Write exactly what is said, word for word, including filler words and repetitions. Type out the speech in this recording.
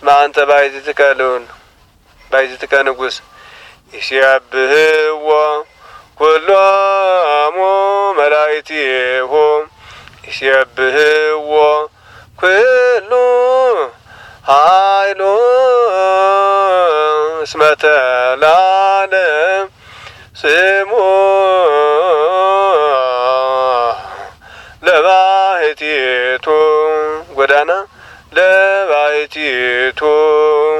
ስማንተ ባይዝትከ ልዑል ባይዝትከ ንጉሥ ይሴብሕዎ ኩሎሙ መላእክቲሁ ይሴብሕዎ ኩሉ ኃይሉ እስመ ተላለም ስሙ ለባሕቲቱ ጎዳና ለባሕቲቱ